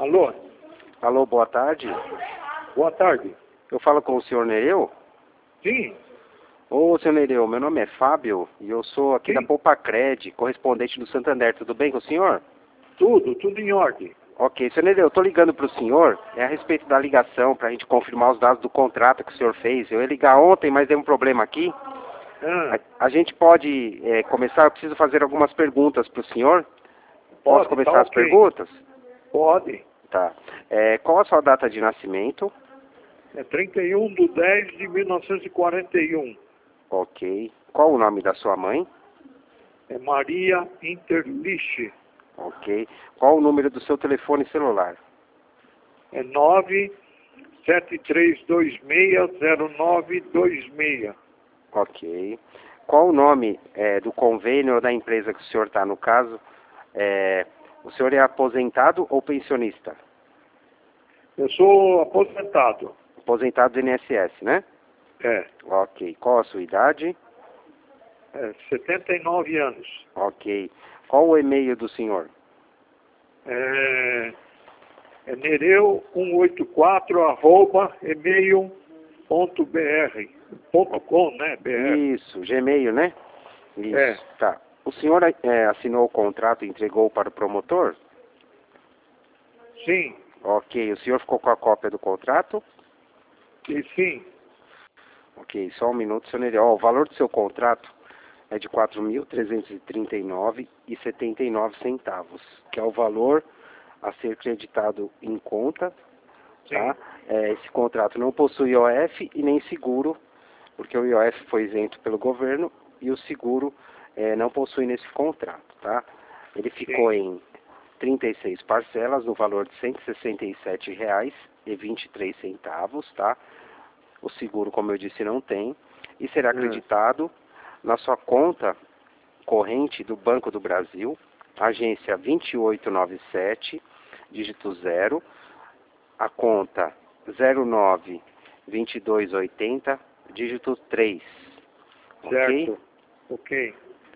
Alô? Alô, boa tarde. Boa tarde. Eu falo com o senhor Nereu? Sim, Ô, senhor Nereu, meu nome é Fábio e eu sou aqui sim. da Poupacred, correspondente do Santander. Tudo bem com o senhor? Tudo em ordem. Ok, senhor Nereu, eu estou ligando para o senhor, é a respeito da ligação, para a gente confirmar os dados do contrato que o senhor fez. Eu ia ligar ontem, mas deu um problema aqui. Ah, A gente pode começar, eu preciso fazer algumas perguntas para o senhor. Posso pode, começar tá as ok. perguntas? Pode. Tá. Qual a sua data de nascimento? É 31/10/1941. Ok. Qual o nome da sua mãe? É Maria Interliche. Ok. Qual o número do seu telefone celular? É 973260926. Ok. Qual o nome do convênio ou da empresa que o senhor está? No caso, o senhor é aposentado ou pensionista? Eu sou aposentado. Aposentado do INSS, né? É, Ok. Qual a sua idade? 79 anos. Ok. Qual o e-mail do senhor? É nereu184@email.br.com, né? BR. Isso, Gmail, né? Isso, É, tá. O senhor assinou o contrato e entregou para o promotor? sim, Ok. O senhor ficou com a cópia do contrato? e sim, Ok, só um minuto, senhor Nereu. O valor do seu contrato é de R$ 4.339,79, que é o valor a ser creditado em conta, sim, tá? Esse contrato não possui IOF e nem seguro, porque o IOF foi isento pelo governo e o seguro não possui nesse contrato, tá? Ele ficou sim. em 36 parcelas no valor de R$ 167,23, tá? O seguro, como eu disse, não tem e será acreditado na sua conta corrente do Banco do Brasil, agência 2897, dígito 0, a conta 092280, dígito 3, ok? Certo, ok.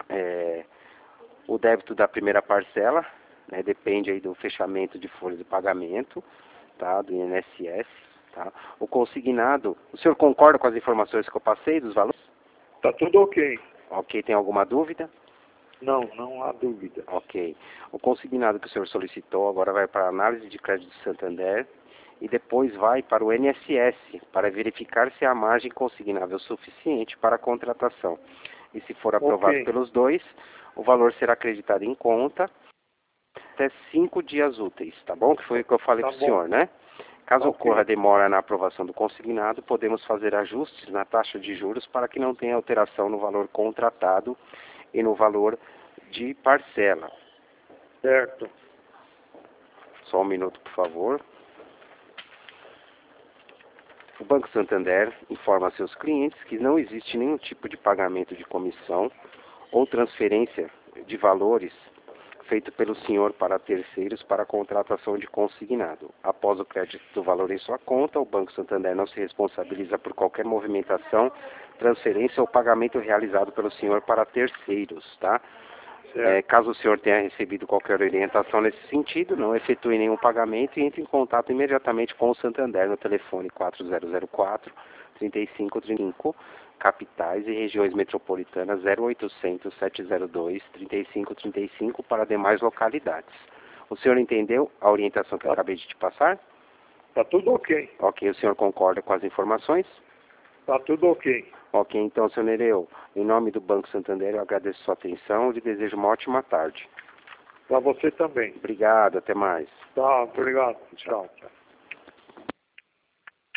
O débito da primeira parcela, né, depende aí do fechamento de folha de pagamento, tá, do INSS, tá? O consignado, o senhor concorda com as informações que eu passei dos valores? Tá tudo ok. Ok, tem alguma dúvida? Não há dúvida. Ok. O consignado que o senhor solicitou agora vai para a análise de crédito do Santander e depois vai para o INSS para verificar se há margem consignável suficiente para a contratação. E se for aprovado Ok, pelos dois, o valor será acreditado em conta até 5 dias úteis, tá bom? Que foi o que eu falei tá para o bom. senhor, né? Caso Ok, ocorra demora na aprovação do consignado, podemos fazer ajustes na taxa de juros para que não tenha alteração no valor contratado e no valor de parcela. certo. Só um minuto, por favor. O Banco Santander informa a seus clientes que não existe nenhum tipo de pagamento de comissão ou transferência de valores feito pelo senhor para terceiros para a contratação de consignado. Após o crédito do valor em sua conta, o Banco Santander não se responsabiliza por qualquer movimentação, transferência ou pagamento realizado pelo senhor para terceiros, tá? Certo. Caso o senhor tenha recebido qualquer orientação nesse sentido, não efetue nenhum pagamento e entre em contato imediatamente com o Santander no telefone 4004-3535, capitais e regiões metropolitanas 0800-702-3535 para demais localidades. O senhor entendeu a orientação que eu acabei de te passar? Tá tudo ok. Ok, o senhor concorda com as informações? Tá tudo ok. Ok, então, senhor Nereu, em nome do Banco Santander, eu agradeço sua atenção e lhe desejo uma ótima tarde. Pra você também. Obrigado, até mais. Tá, obrigado. Tchau, tchau.